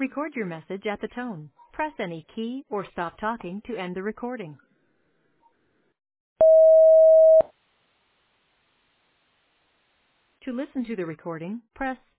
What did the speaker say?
Record your message at the tone. Press any key or stop talking to end the recording. To listen to the recording, press